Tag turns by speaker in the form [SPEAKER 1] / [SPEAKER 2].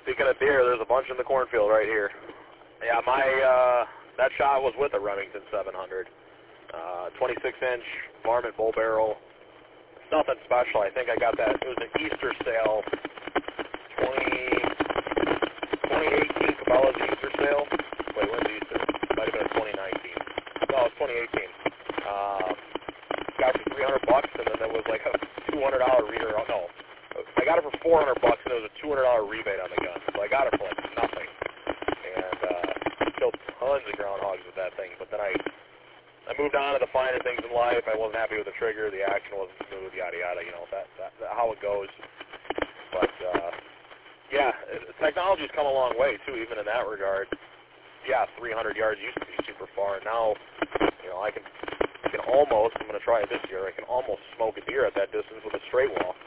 [SPEAKER 1] Speaking of deer, there's a bunch in the cornfield right here. Yeah, that shot was with a Remington 700. 26-inch varmint bull barrel. It's nothing special. I think I got that. It was an Easter sale. 2018 Cabela's Easter sale. Wait, when's Easter? Might have been 2019. No, it was 2018. Got it for $300, and then there was like a $200 reader. No, I got it for $400, and there was a $200 rebate on the gun. So I got it for like nothing, and killed tons of groundhogs with that thing. But then I moved on to the finer things in life. I wasn't happy with the trigger. The action wasn't smooth. Yada yada. You know that how it goes. But yeah, technology's come a long way too, even in that regard. Yeah, 300 yards used to be super far. Now, I can almost. I'm going to try it this year. I can almost smoke a deer at that distance with a straight wall.